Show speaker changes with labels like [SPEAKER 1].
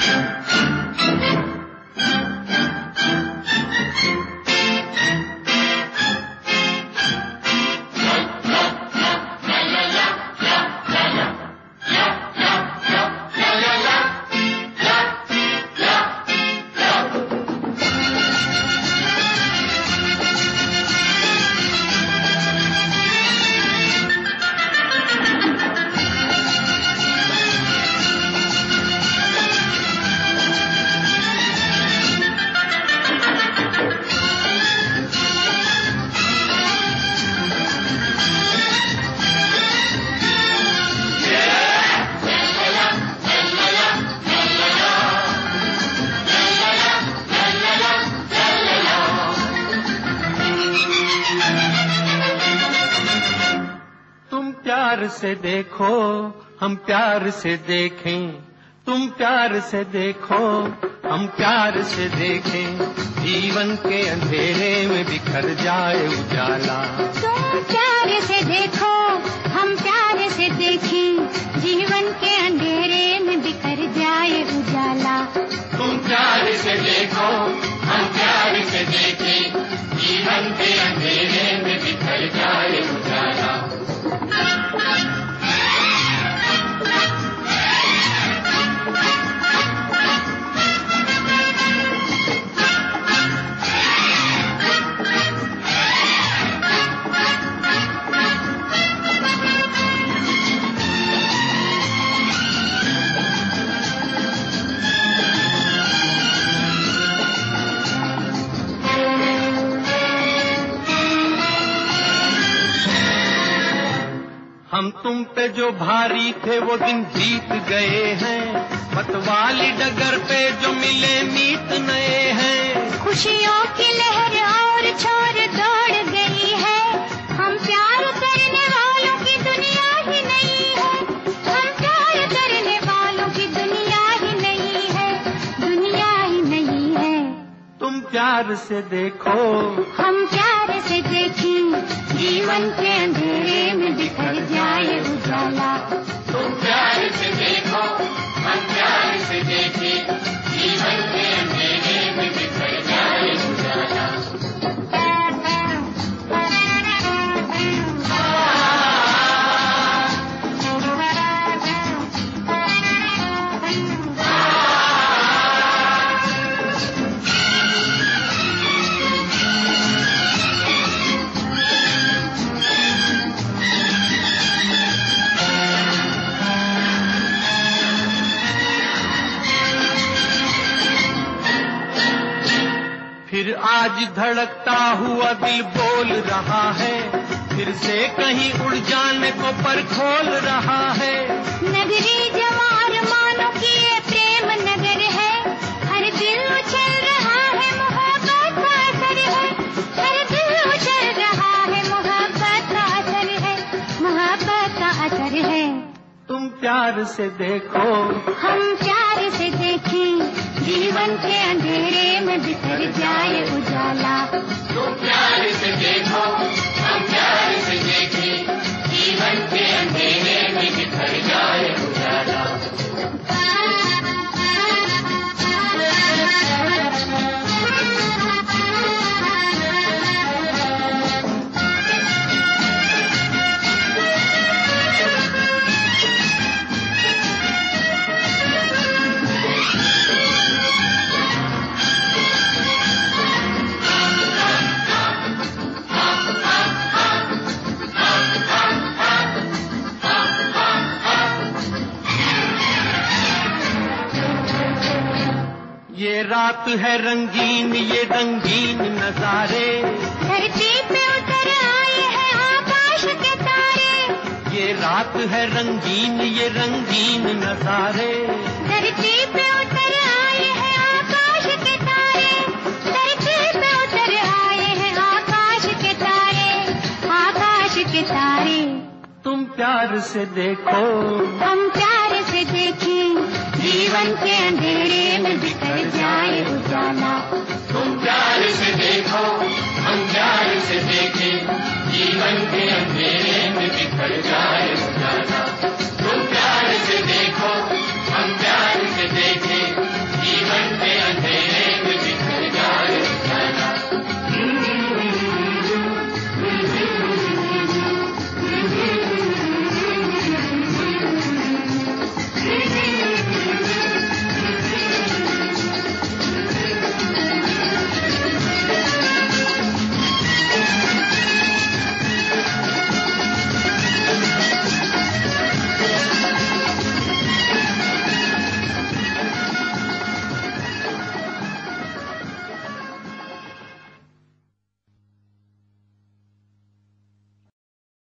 [SPEAKER 1] प्यार से देखो हम प्यार से देखें, तुम प्यार से देखो हम प्यार से देखें, जीवन के अंधेरे में बिखर जाए उजाला।
[SPEAKER 2] तुम प्यार से देखो हम प्यार से देखें, जीवन के अंधेरे में बिखर जाए उजाला।
[SPEAKER 1] तुम प्यार से देखो हम प्यार से देखें, जीवन के अंधेरे में बिखर जाए उजाला। हम तुम पे जो भारी थे वो दिन बीत गए हैं, मतवाली डगर पे जो मिले मीत नए हैं।
[SPEAKER 2] खुशियों की लहर और छोर दौड़ गई है, हम प्यार करने वालों की दुनिया ही नहीं है। हम प्यार करने वालों की दुनिया ही नहीं है, दुनिया ही नहीं है।
[SPEAKER 1] तुम प्यार से देखो
[SPEAKER 2] हम प्यार से देखें, जीवन के अंधेरे में बिखर जाए उजाला।
[SPEAKER 1] तुम प्यार से देखो हम प्यार से देखें, जीवन के अंधेरे में बिखर जाए उजाला। फिर आज धड़कता हुआ दिल बोल रहा है, फिर से कहीं उड़ जाने को पर खोल रहा है।
[SPEAKER 2] नगरी जवार मानो कि ये प्रेम नगर है, हर दिल उछल रहा है मोहब्बत का असर है। हर दिल उछल रहा है मोहब्बत का असर है, मोहब्बत का असर है।
[SPEAKER 1] तुम प्यार से देखो
[SPEAKER 2] हम प्यार से देखें, जीवन के अंधेरे में बिखर जाए उजाला।
[SPEAKER 1] तुम प्यार से देखो हम प्यार से देखें, जीवन के अंधेरे में बिखर जाए उजाला। ये रात है रंगीन, ये रंगीन नजारे,
[SPEAKER 2] धरती पे उतर आए हैं आकाश के तारे।
[SPEAKER 1] ये रात है रंगीन, ये रंगीन नजारे,
[SPEAKER 2] धरती पे उतर आए हैं आकाश के तारे। धरती पे उतर आए हैं आकाश के तारे, आकाश के तारे।
[SPEAKER 1] तुम प्यार से देखो
[SPEAKER 2] हम प्यार से देखें, जीवन के अंधेरे